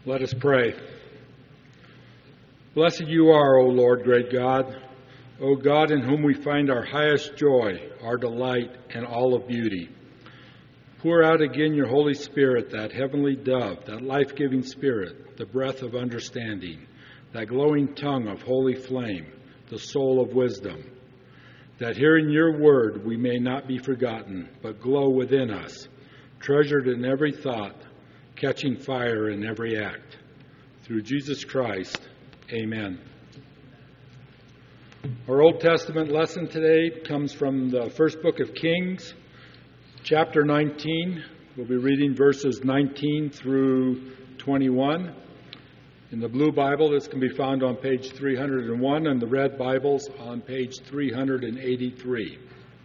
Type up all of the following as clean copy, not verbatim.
Let us pray. Blessed you are, O Lord, great God, O God in whom we find our highest joy, our delight, and all of beauty. Pour out again your Holy Spirit, that heavenly dove, that life-giving Spirit, the breath of understanding, that glowing tongue of holy flame, the soul of wisdom, that hearing your word we may not be forgotten, but glow within us, treasured in every thought, catching fire in every act. Through Jesus Christ, amen. Our Old Testament lesson today comes from the first book of Kings, chapter 19. We'll be reading verses 19 through 21. In the blue Bible, this can be found on page 301, and the red Bibles on page 383.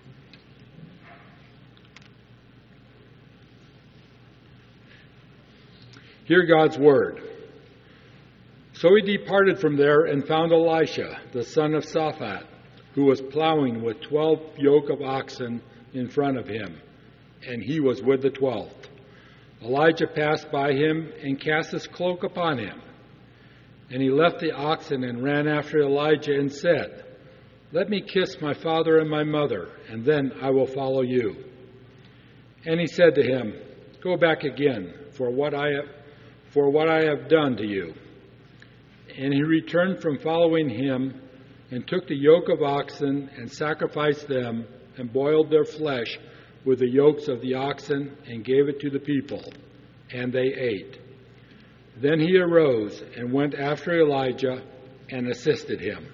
Hear God's word. So he departed from there and found Elisha, the son of Shaphat, who was plowing with 12 yoke of oxen in front of him, and he was with the 12th. Elijah passed by him and cast his cloak upon him. And he left the oxen and ran after Elijah and said, "Let me kiss my father and my mother, and then I will follow you." And he said to him, "Go back again, for what I have done to you." And he returned from following him and took the yoke of oxen and sacrificed them and boiled their flesh with the yokes of the oxen and gave it to the people, and they ate. Then he arose and went after Elijah and assisted him.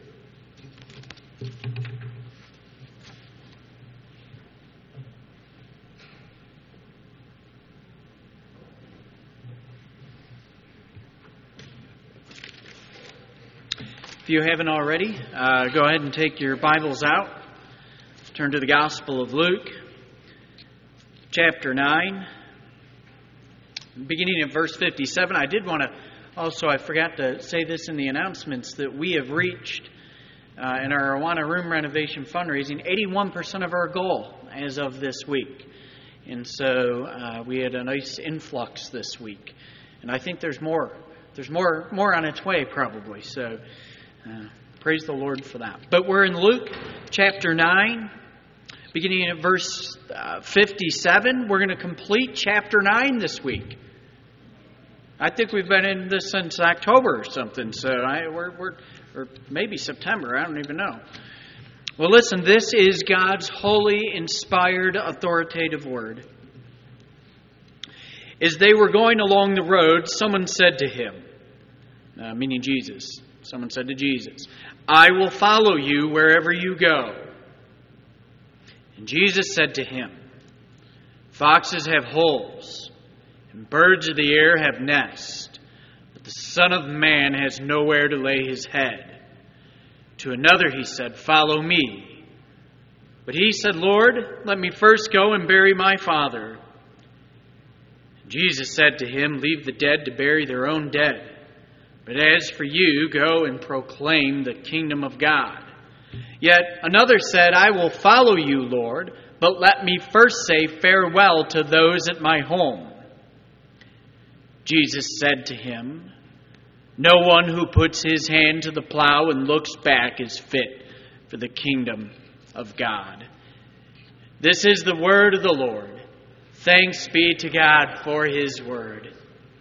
If you haven't already, go ahead and take your Bibles out. Turn to the Gospel of Luke, chapter 9, beginning at verse 57. I did want to I forgot to say this in the announcements, that we have reached, in our Awana room renovation fundraising, 81% of our goal as of this week. And so we had a nice influx this week. And I think there's more on its way probably. So praise the Lord for that. But we're in Luke chapter 9, beginning at verse 57. We're going to complete chapter 9 this week. I think we've been in this since October or something, so or maybe September, I don't even know. Well, listen, this is God's holy, inspired, authoritative word. As they were going along the road, someone said to him, meaning Jesus, someone said to Jesus, "I will follow you wherever you go." And Jesus said to him, "Foxes have holes, and birds of the air have nests, but the Son of Man has nowhere to lay his head." To another he said, "Follow me." But he said, "Lord, let me first go and bury my father." And Jesus said to him, "Leave the dead to bury their own dead. But as for you, go and proclaim the kingdom of God." Yet another said, "I will follow you, Lord, but let me first say farewell to those at my home." Jesus said to him, "No one who puts his hand to the plow and looks back is fit for the kingdom of God." This is the word of the Lord. Thanks be to God for his word.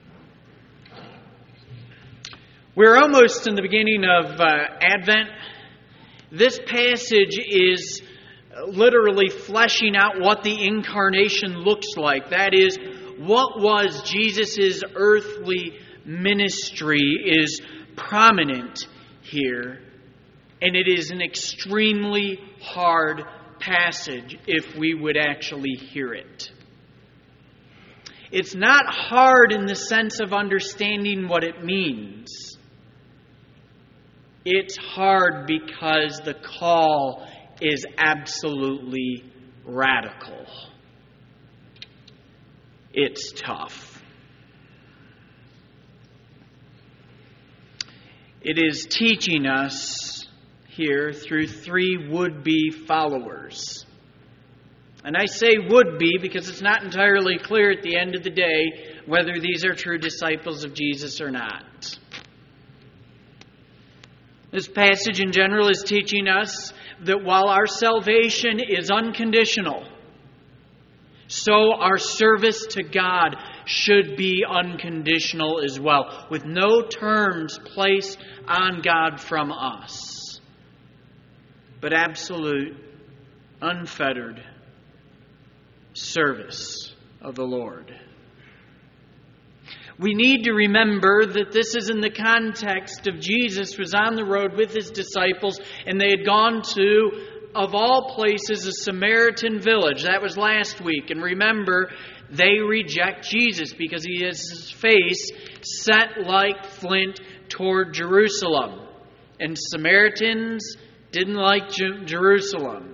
We're almost in the beginning of Advent. This passage is literally fleshing out what the incarnation looks like. That is, what was Jesus' earthly ministry is prominent here. And it is an extremely hard passage if we would actually hear it. It's not hard in the sense of understanding what it means. It's hard because the call is absolutely radical. It's tough. It is teaching us here through three would-be followers. And I say would-be because it's not entirely clear at the end of the day whether these are true disciples of Jesus or not. This passage in general is teaching us that while our salvation is unconditional, so our service to God should be unconditional as well, with no terms placed on God from us, but absolute, unfettered service of the Lord. We need to remember that this is in the context of Jesus was on the road with his disciples, and they had gone to, of all places, a Samaritan village. That was last week. And remember, they reject Jesus because he has his face set like flint toward Jerusalem. And Samaritans didn't like Jerusalem.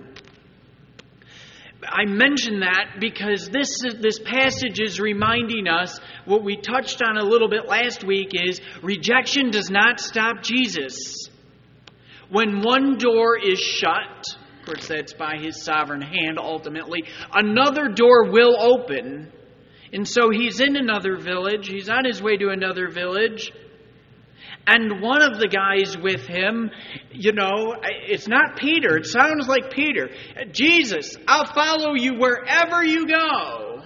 I mention that because this passage is reminding us what we touched on a little bit last week is rejection does not stop Jesus. When one door is shut, of course that's by his sovereign hand ultimately, another door will open. And so he's in another village, he's on his way to another village, and one of the guys with him, it's not Peter. It sounds like Peter. Jesus, I'll follow you wherever you go.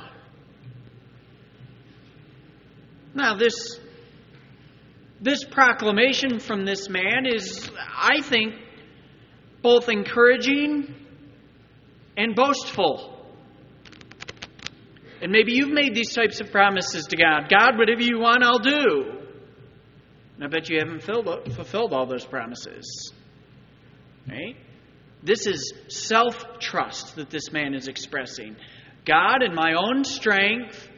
Now, this proclamation from this man is, I think, both encouraging and boastful. And maybe you've made these types of promises to God. God, whatever you want, I'll do. And I bet you haven't fulfilled all those promises. Right? This is self-trust that this man is expressing. God, in my own strength,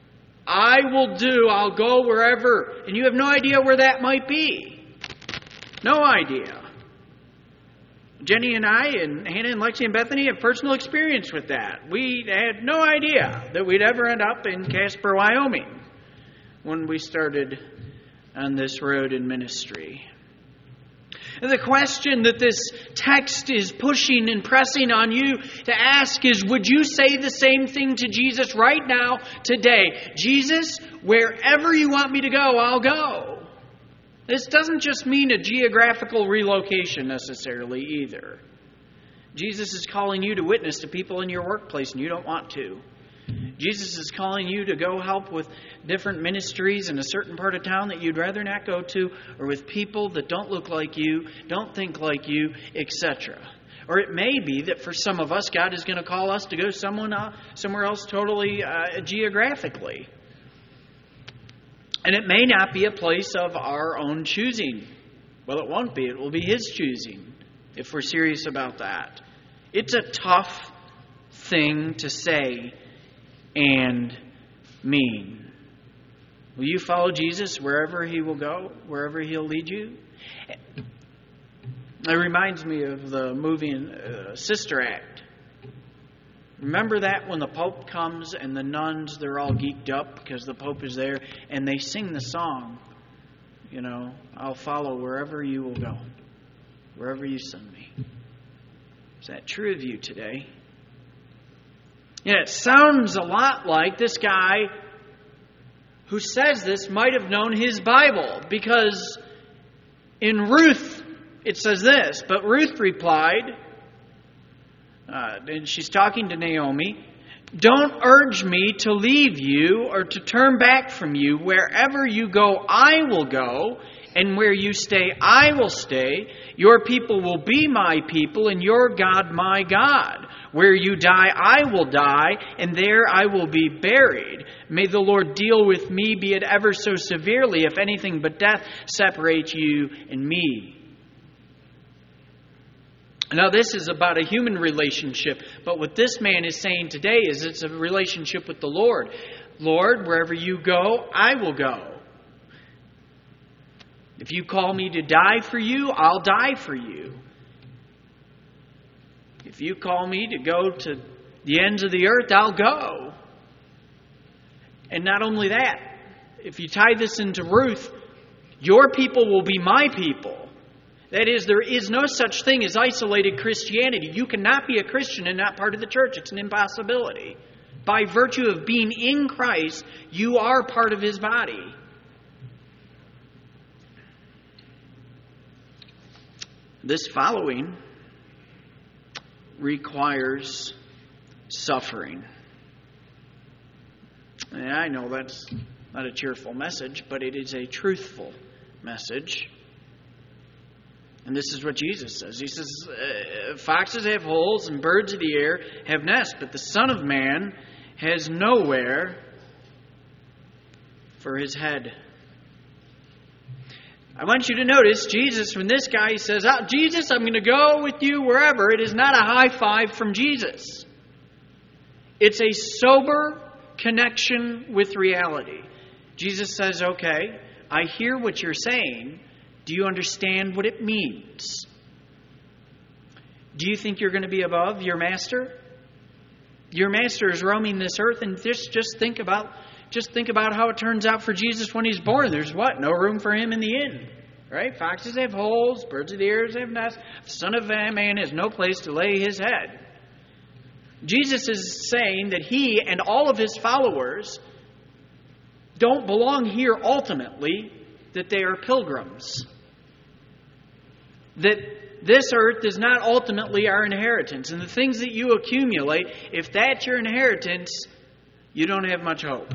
I'll go wherever. And you have no idea where that might be. No idea. Jenny and I and Hannah and Lexi and Bethany have personal experience with that. We had no idea that we'd ever end up in Casper, Wyoming when we started on this road in ministry. And the question that this text is pushing and pressing on you to ask is, would you say the same thing to Jesus right now, today? Jesus, wherever you want me to go, I'll go. This doesn't just mean a geographical relocation necessarily either. Jesus is calling you to witness to people in your workplace and you don't want to. Jesus is calling you to go help with different ministries in a certain part of town that you'd rather not go to, or with people that don't look like you, don't think like you, etc. Or it may be that for some of us, God is going to call us to go somewhere else totally geographically. And it may not be a place of our own choosing. Well, it won't be. It will be His choosing, if we're serious about that. It's a tough thing to say and mean. Will you follow Jesus wherever He will go, wherever He'll lead you? It reminds me of the movie Sister Act. Remember that when the Pope comes and the nuns, they're all geeked up because the Pope is there, and they sing the song, I'll follow wherever you will go, wherever you send me. Is that true of you today? It sounds a lot like this guy who says this might have known his Bible, because in Ruth it says this, but Ruth replied, and she's talking to Naomi, "Don't urge me to leave you or to turn back from you. Wherever you go, I will go, and where you stay, I will stay. Your people will be my people, and your God my God. Where you die, I will die, and there I will be buried. May the Lord deal with me, be it ever so severely, if anything but death separates you and me." Now, this is about a human relationship, but what this man is saying today is it's a relationship with the Lord. Lord, wherever you go, I will go. If you call me to die for you, I'll die for you. If you call me to go to the ends of the earth, I'll go. And not only that, if you tie this into Ruth, your people will be my people. That is, there is no such thing as isolated Christianity. You cannot be a Christian and not part of the church. It's an impossibility. By virtue of being in Christ, you are part of His body. This following requires suffering. And I know that's not a cheerful message, but it is a truthful message. And this is what Jesus says. He says, foxes have holes and birds of the air have nests, but the Son of Man has nowhere for his head. I want you to notice Jesus, when this guy says, Jesus, I'm going to go with you wherever, it is not a high five from Jesus. It's a sober connection with reality. Jesus says, okay, I hear what you're saying. Do you understand what it means? Do you think you're going to be above your master? Your master is roaming this earth, and just think about how it turns out for Jesus when he's born. There's what? No room for him in the inn. Right? Foxes have holes, birds of the air have nests. The Son of Man has no place to lay his head. Jesus is saying that he and all of his followers don't belong here ultimately, that they are pilgrims. That this earth is not ultimately our inheritance. And the things that you accumulate, if that's your inheritance, you don't have much hope.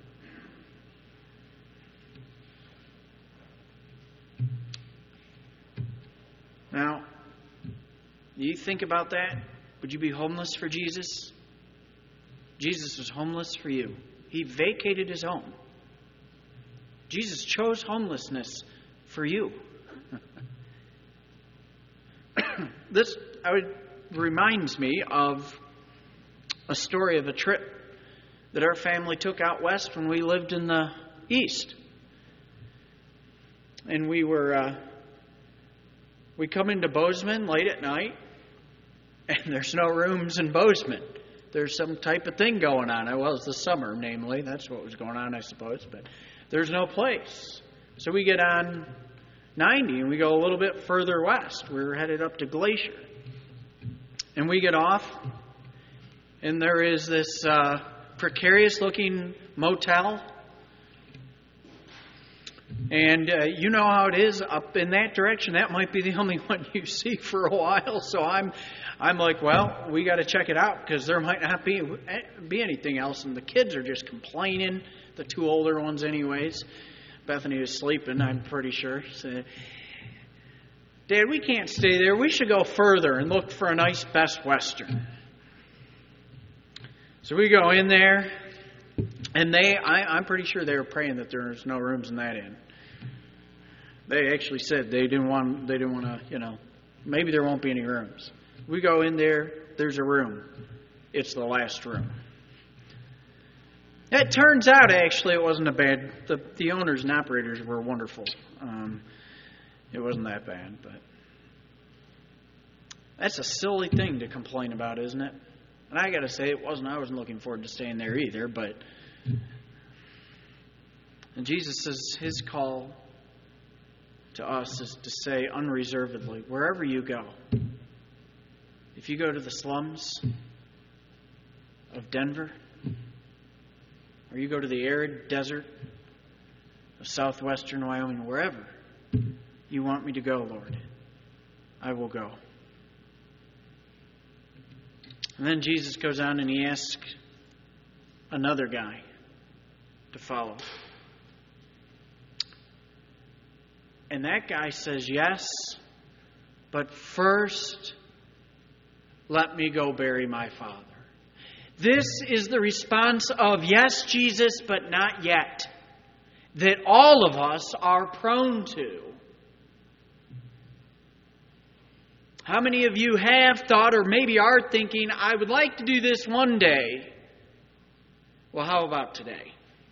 Now, you think about that? Would you be homeless for Jesus? Jesus was homeless for you. He vacated his home. Jesus chose homelessness for you. This reminds me of a story of a trip that our family took out west when we lived in the east. And we come into Bozeman late at night, and there's no rooms in Bozeman. There's some type of thing going on. Well, it's the summer, namely. That's what was going on, I suppose. But there's no place. So we get on 90 and we go a little bit further west. We're headed up to Glacier. And we get off, and there is this precarious-looking motel. And you know how it is up in that direction. That might be the only one you see for a while. So I'm like, well, we got to check it out because there might not be anything else. And the kids are just complaining. The two older ones, anyways. Bethany was sleeping, I'm pretty sure. So, Dad, we can't stay there. We should go further and look for a nice Best Western. So we go in there, and I'm pretty sure they were praying that there's no rooms in that inn. They actually said they didn't want to, maybe there won't be any rooms. We go in there, there's a room. It's the last room. It turns out, actually, it wasn't a bad... The owners and operators were wonderful. It wasn't that bad, but... That's a silly thing to complain about, isn't it? And I got to say, I wasn't looking forward to staying there either, but... And Jesus says his call to us is to say unreservedly, wherever you go, if you go to the slums of Denver... or you go to the arid desert of southwestern Wyoming, wherever you want me to go, Lord, I will go. And then Jesus goes on and he asks another guy to follow. And that guy says, yes, but first, let me go bury my father. This is the response of, yes, Jesus, but not yet, that all of us are prone to. How many of you have thought or maybe are thinking, I would like to do this one day? Well, how about today?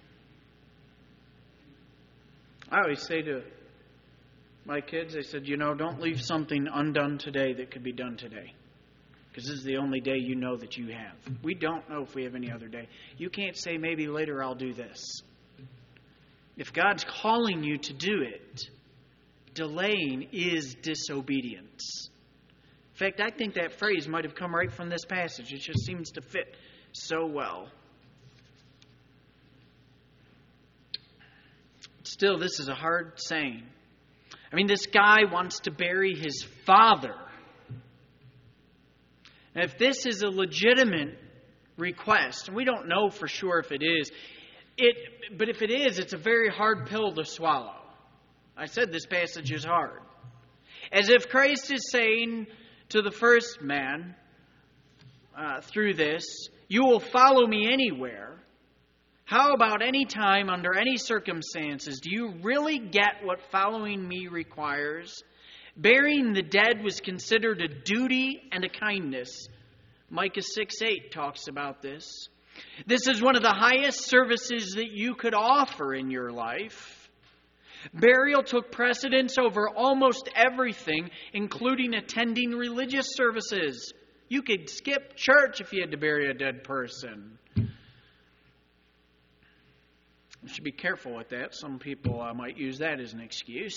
I always say to my kids, I said, don't leave something undone today that could be done today. Because this is the only day you know that you have. We don't know if we have any other day. You can't say, maybe later I'll do this. If God's calling you to do it, delaying is disobedience. In fact, I think that phrase might have come right from this passage. It just seems to fit so well. Still, this is a hard saying. I mean, this guy wants to bury his father. And if this is a legitimate request, and we don't know for sure if it is, but if it is, it's a very hard pill to swallow. I said this passage is hard. As if Christ is saying to the first man through this, you will follow me anywhere. How about any time, under any circumstances, do you really get what following me requires? Burying the dead was considered a duty and a kindness. Micah 6:8 talks about this. This is one of the highest services that you could offer in your life. Burial took precedence over almost everything, including attending religious services. You could skip church if you had to bury a dead person. You should be careful with that. Some people might use that as an excuse.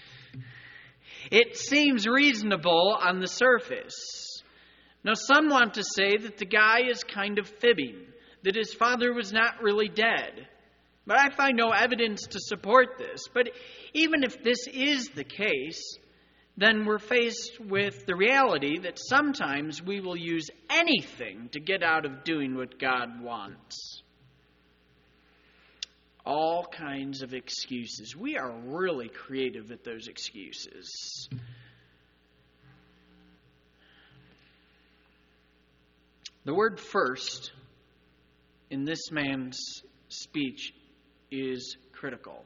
It seems reasonable on the surface. Now, some want to say that the guy is kind of fibbing, that his father was not really dead. But I find no evidence to support this. But even if this is the case, then we're faced with the reality that sometimes we will use anything to get out of doing what God wants. All kinds of excuses. We are really creative at those excuses. The word first in this man's speech is critical.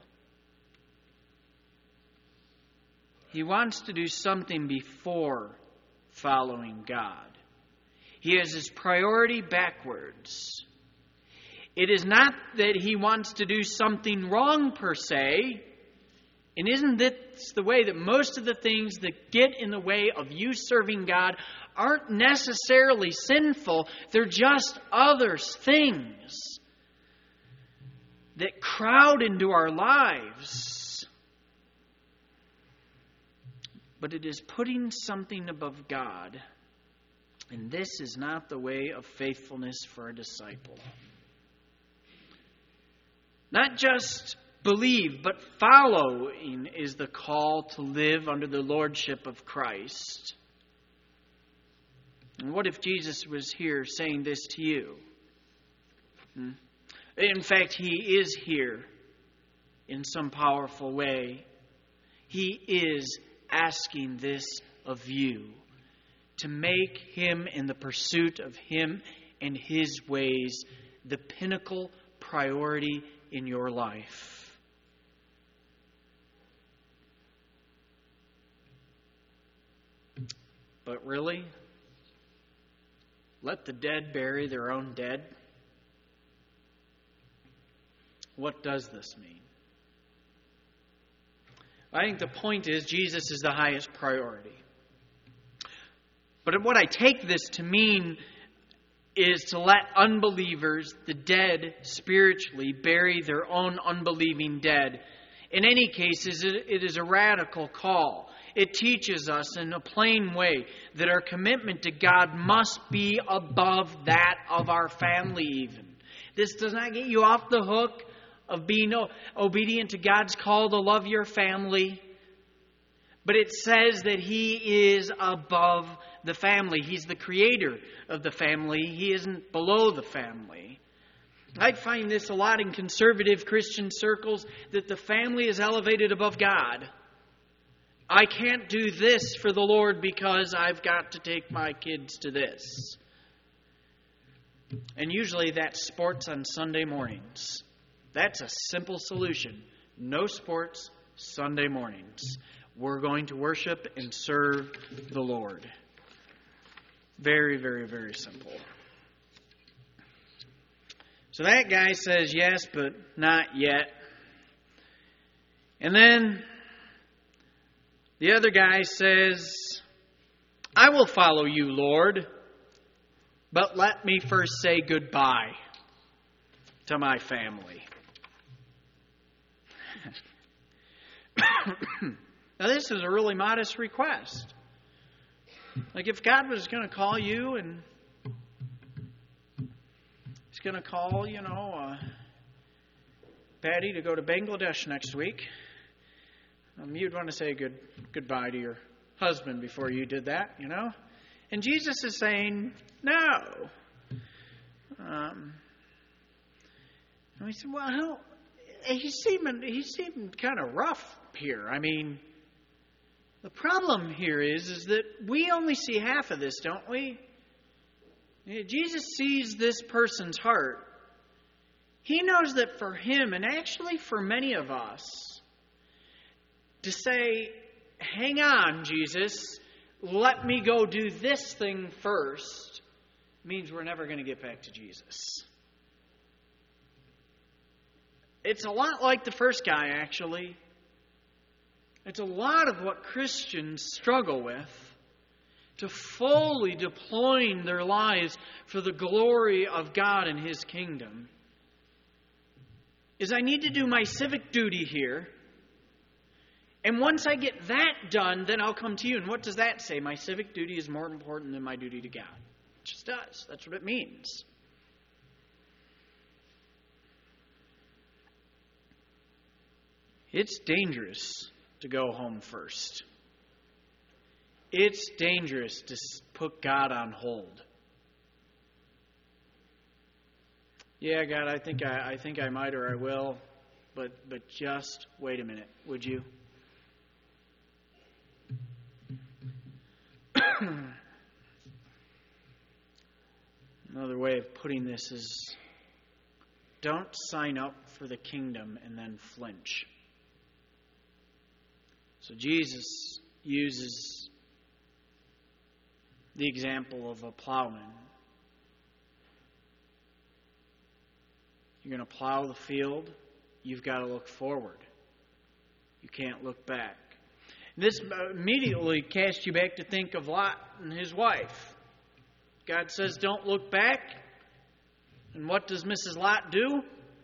He wants to do something before following God. He has his priority backwards. It is not that he wants to do something wrong per se. And isn't this the way that most of the things that get in the way of you serving God aren't necessarily sinful? They're just other things that crowd into our lives. But it is putting something above God. And this is not the way of faithfulness for a disciple. Not just believe, but following is the call to live under the lordship of Christ. And what if Jesus was here saying this to you? In fact, he is here in some powerful way. He is asking this of you, to make him and the pursuit of him and his ways the pinnacle priority in your life. But really, let the dead bury their own dead? What does this mean? I think the point is Jesus is the highest priority. But what I take this to mean is to let unbelievers, the dead, spiritually bury their own unbelieving dead. In any case, it is a radical call. It teaches us in a plain way that our commitment to God must be above that of our family even. This does not get you off the hook of being obedient to God's call to love your family. But it says that He is above the family. He's the creator of the family. He isn't below the family. I find this a lot in conservative Christian circles, that the family is elevated above God. I can't do this for the Lord because I've got to take my kids to this. And usually that's sports on Sunday mornings. That's a simple solution. No sports, Sunday mornings. We're going to worship and serve the Lord. Very, very, very simple. So that guy says yes, but not yet. And then the other guy says, I will follow you, Lord, but let me first say goodbye to my family. Now, this is a really modest request. Like, if God was going to call you and He's going to call, Patty, to go to Bangladesh next week. You'd want to say goodbye to your husband before you did that, you know. And Jesus is saying, no. And we said, well, he's seeming kind of rough here. I mean, the problem here is that we only see half of this, don't we? Jesus sees this person's heart. He knows that for him, and actually for many of us, to say, hang on, Jesus, let me go do this thing first, means we're never going to get back to Jesus. It's a lot like the first guy, actually. It's a lot of what Christians struggle with, to fully deploying their lives for the glory of God and His kingdom. Is I need to do my civic duty here. And once I get that done, then I'll come to you. And what does that say? My civic duty is more important than my duty to God. It just does. That's what it means. It's dangerous to go home first. It's dangerous to put God on hold. Yeah, God, I think I might or I will, but just wait a minute, would you? Another way of putting this is, don't sign up for the kingdom and then flinch. So Jesus uses the example of a plowman. You're going to plow the field, you've got to look forward. You can't look back. This immediately casts you back to think of Lot and his wife. God says, don't look back. And what does Mrs. Lot do?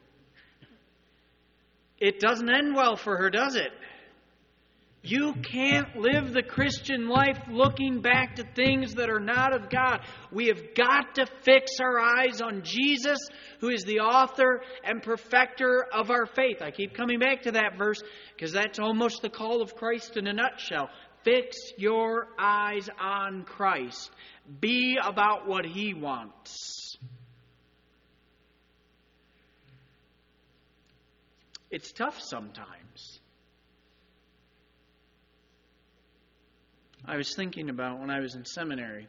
It doesn't end well for her, does it? You can't live the Christian life looking back to things that are not of God. We have got to fix our eyes on Jesus, who is the author and perfecter of our faith. I keep coming back to that verse because that's almost the call of Christ in a nutshell. Fix your eyes on Christ. Be about what He wants. It's tough sometimes. I was thinking about when I was in seminary.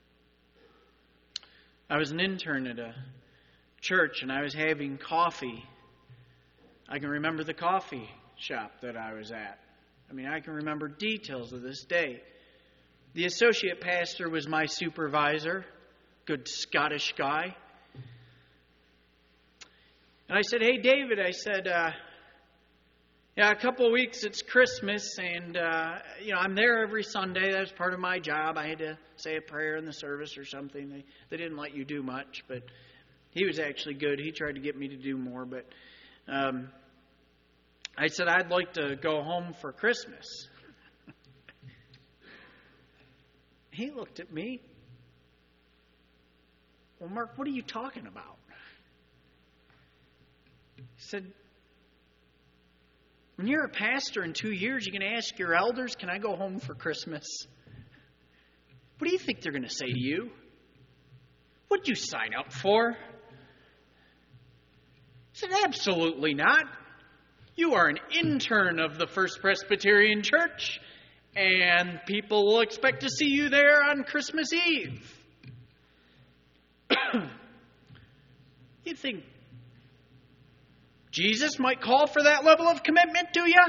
I was an intern at a church and I was having coffee. I can remember the coffee shop that I was at. I mean, I can remember details of this day. The associate pastor was my supervisor, good Scottish guy. And I said, hey, David, I said, a couple of weeks it's Christmas, and I'm there every Sunday. That's part of my job. I had to say a prayer in the service or something. They didn't let you do much, but he was actually good. He tried to get me to do more, but I said I'd like to go home for Christmas. He looked at me. Well, Mark, what are you talking about? He said, when you're a pastor in 2 years, you're going to ask your elders, can I go home for Christmas? What do you think they're going to say to you? What'd you sign up for? I said, absolutely not. You are an intern of the First Presbyterian Church, and people will expect to see you there on Christmas Eve. You think Jesus might call for that level of commitment to you?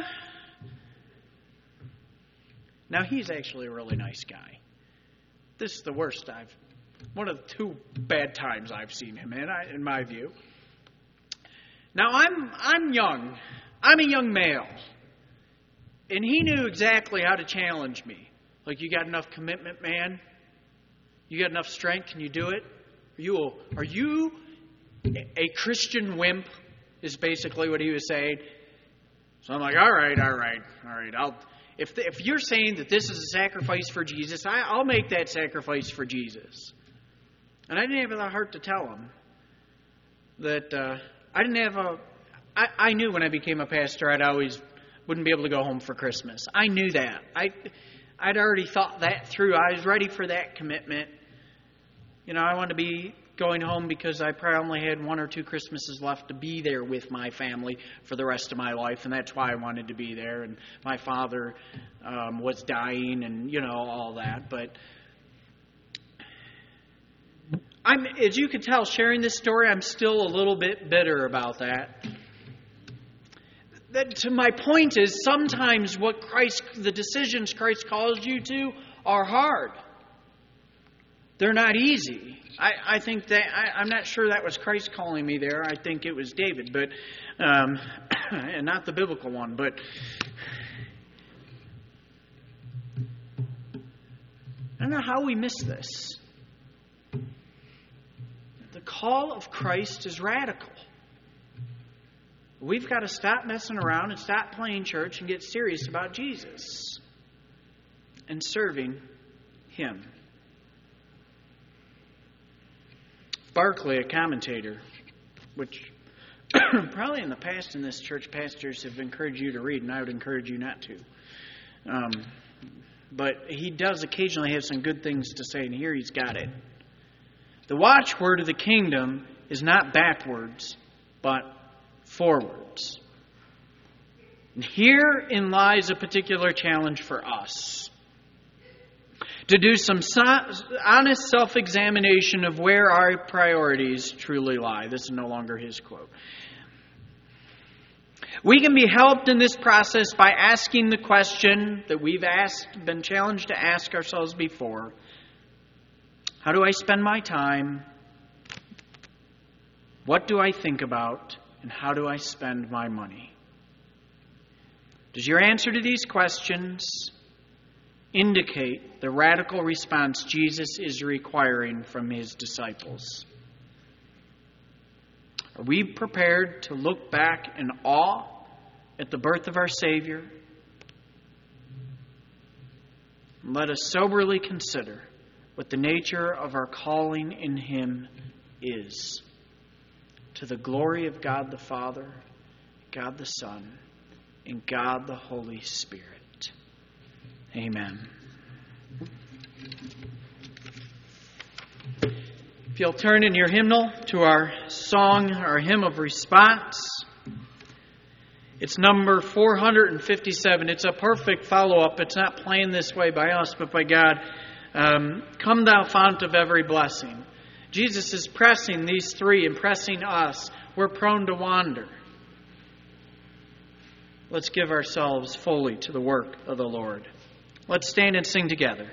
Now, he's actually a really nice guy. This is the worst one of the two bad times I've seen him in my view. Now, I'm young. I'm a young male. And he knew exactly how to challenge me. Like, you got enough commitment, man? You got enough strength? Can you do it? Are you a Christian wimp? Is basically what he was saying. So I'm like, all right. If you're saying that this is a sacrifice for Jesus, I'll make that sacrifice for Jesus. And I didn't have the heart to tell him that I didn't have I knew when I became a pastor I'd always wouldn't be able to go home for Christmas. I knew that. I'd already thought that through. I was ready for that commitment. I wanted to be going home because I probably only had 1 or 2 Christmases left to be there with my family for the rest of my life, and that's why I wanted to be there. And my father was dying, and all that. But as you can tell, sharing this story, I'm still a little bit bitter about that. To my point is, sometimes the decisions Christ calls you to are hard. They're not easy. I think that I'm not sure that was Christ calling me there. I think it was David, but and not the biblical one. But I don't know how we miss this. The call of Christ is radical. We've got to stop messing around and stop playing church and get serious about Jesus and serving Him. Barclay, a commentator, which probably in the past in this church pastors have encouraged you to read, and I would encourage you not to. But he does occasionally have some good things to say, and here he's got it. The watchword of the kingdom is not backwards, but forwards. And herein lies a particular challenge for us. To do some honest self-examination of where our priorities truly lie. This is no longer his quote. We can be helped in this process by asking the question that we've been challenged to ask ourselves before. How do I spend my time? What do I think about? And how do I spend my money? Does your answer to these questions indicate the radical response Jesus is requiring from His disciples? Are we prepared to look back in awe at the birth of our Savior? Let us soberly consider what the nature of our calling in Him is. To the glory of God the Father, God the Son, and God the Holy Spirit. Amen. If you'll turn in your hymnal to our song, our hymn of response. It's number 457. It's a perfect follow-up. It's not planned this way by us, but by God. Come thou fount of every blessing. Jesus is pressing these three and pressing us. We're prone to wander. Let's give ourselves fully to the work of the Lord. Let's stand and sing together.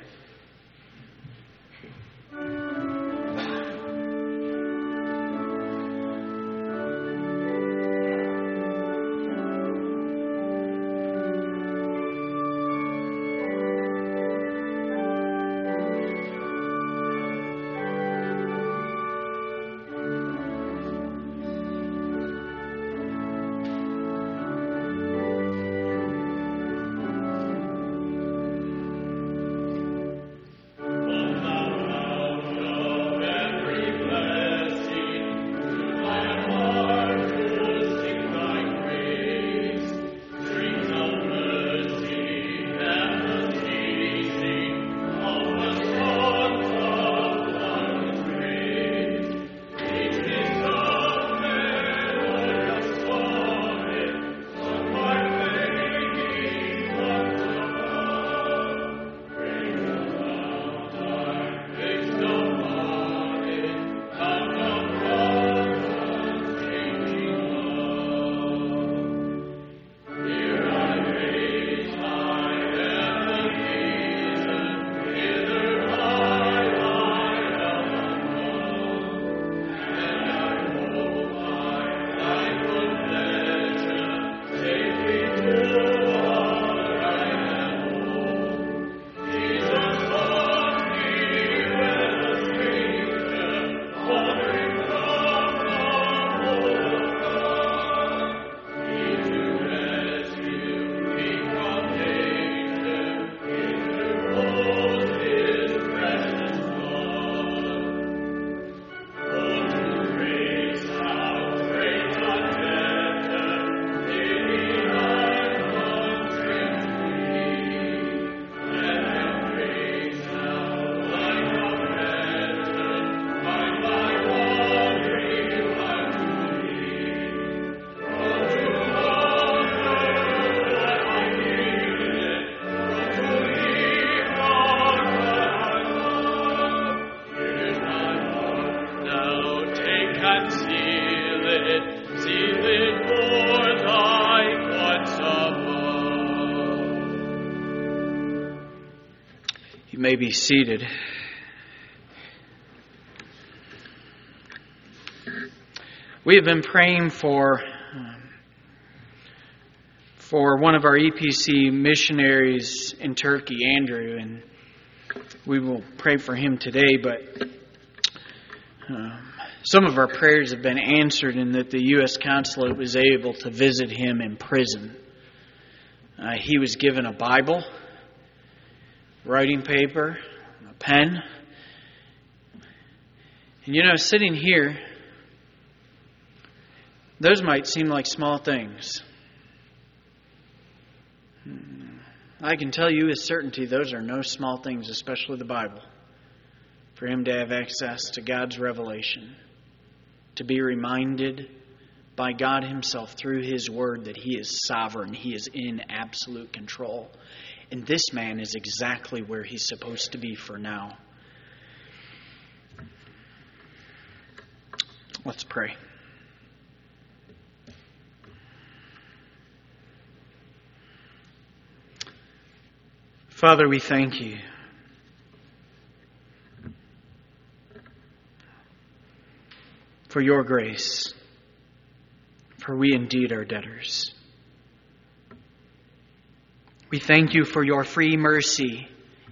may be seated. We have been praying for one of our EPC missionaries in Turkey, Andrew, and we will pray for him today, but some of our prayers have been answered in that the U.S. consulate was able to visit him in prison. He was given a Bible, writing paper, a pen. And sitting here, those might seem like small things. I can tell you with certainty those are no small things, especially the Bible. For him to have access to God's revelation, to be reminded by God Himself through His Word that He is sovereign, He is in absolute control. And this man is exactly where he's supposed to be for now. Let's pray. Father, we thank You for Your grace, for we indeed are debtors. We thank You for Your free mercy,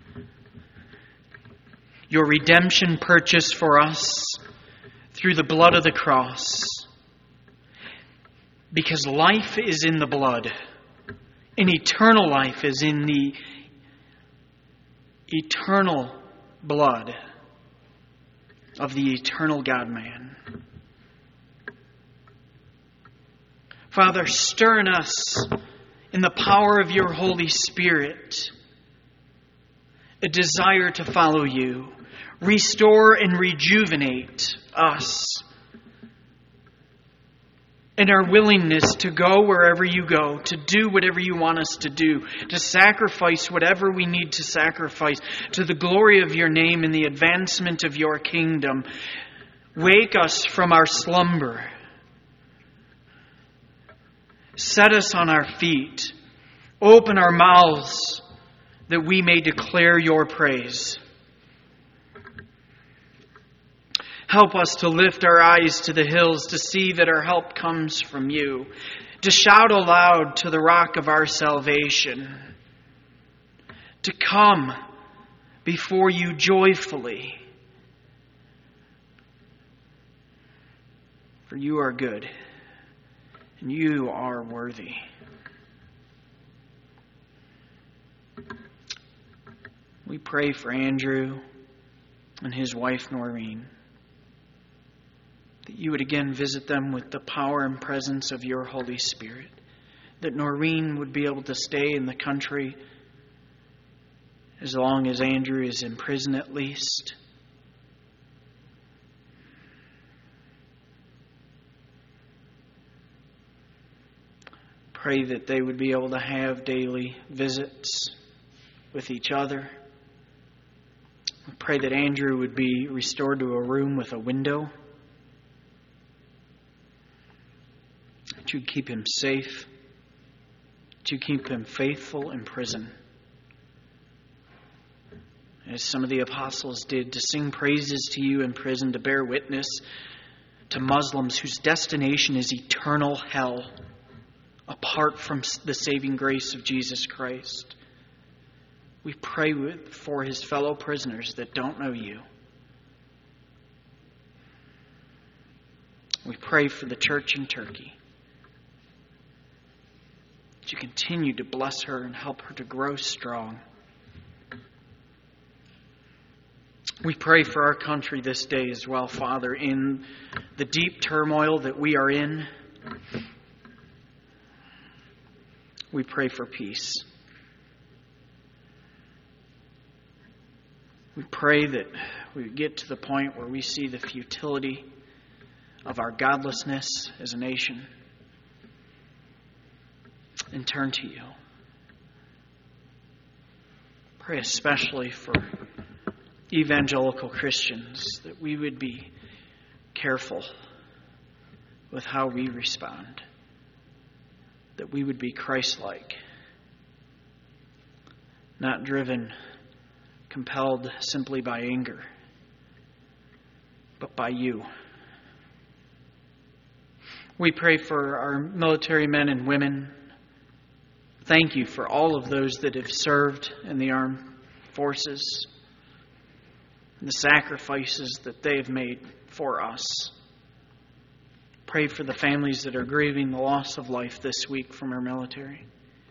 Your redemption purchase for us through the blood of the cross. Because life is in the blood, and eternal life is in the eternal blood of the eternal God-man. Father, stir in us, in the power of Your Holy Spirit, a desire to follow You. Restore and rejuvenate us in our willingness to go wherever You go, to do whatever You want us to do, to sacrifice whatever we need to sacrifice to the glory of Your name and the advancement of Your kingdom. Wake us from our slumber. Set us on our feet. Open our mouths that we may declare Your praise. Help us to lift our eyes to the hills, to see that our help comes from You, to shout aloud to the rock of our salvation, to come before You joyfully. For You are good, and You are worthy. We pray for Andrew and his wife Noreen, that You would again visit them with the power and presence of Your Holy Spirit, that Noreen would be able to stay in the country as long as Andrew is in prison at least. Pray that they would be able to have daily visits with each other. We pray that Andrew would be restored to a room with a window, that You keep him safe, that You keep him faithful in prison, as some of the apostles did, to sing praises to You in prison, to bear witness to Muslims whose destination is eternal hell apart from the saving grace of Jesus Christ. We pray for his fellow prisoners that don't know You. We pray for the church in Turkey, that You continue to bless her and help her to grow strong. We pray for our country this day as well, Father, in the deep turmoil that we are in. We pray for peace. We pray that we get to the point where we see the futility of our godlessness as a nation and turn to You. Pray especially for evangelical Christians, that we would be careful with how we respond, that we would be Christ-like, not driven compelled simply by anger, but by you. We pray for our military men and women. Thank you for all of those that have served in the armed forces and the sacrifices that they have made for us. Pray for the families that are grieving the loss of life this week from our military.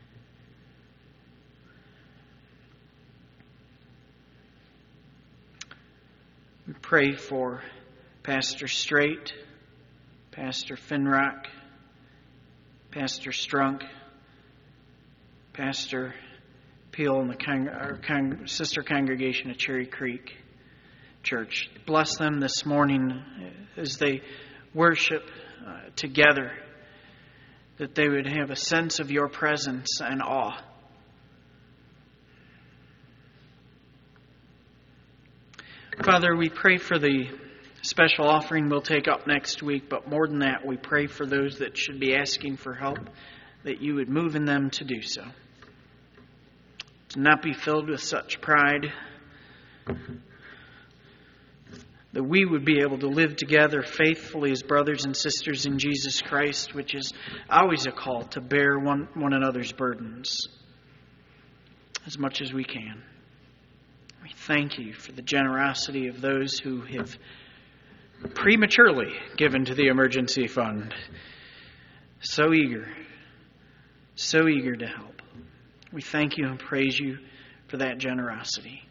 We pray for Pastor Straight, Pastor Finrock, Pastor Strunk, Pastor Peel, and the sister congregation at Cherry Creek Church. Bless them this morning as they worship together, that they would have a sense of your presence and awe. Father, we pray for the special offering we'll take up next week, but more than that, we pray for those that should be asking for help, that you would move in them to do so. To not be filled with such pride, that we would be able to live together faithfully as brothers and sisters in Jesus Christ, which is always a call to bear one another's burdens as much as we can. We thank you for the generosity of those who have prematurely given to the emergency fund. So eager to help. We thank you and praise you for that generosity.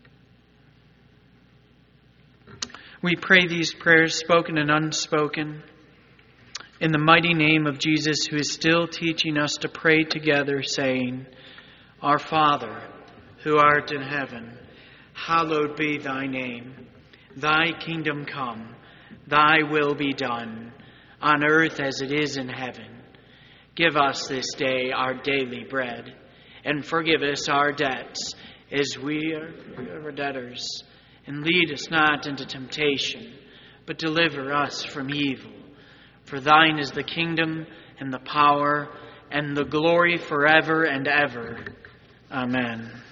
We pray these prayers, spoken and unspoken, in the mighty name of Jesus, who is still teaching us to pray together, saying, Our Father, who art in heaven, hallowed be thy name. Thy kingdom come, thy will be done, on earth as it is in heaven. Give us this day our daily bread, and forgive us our debts, as we forgive our debtors. And lead us not into temptation, but deliver us from evil. For thine is the kingdom, and the power, and the glory forever and ever. Amen.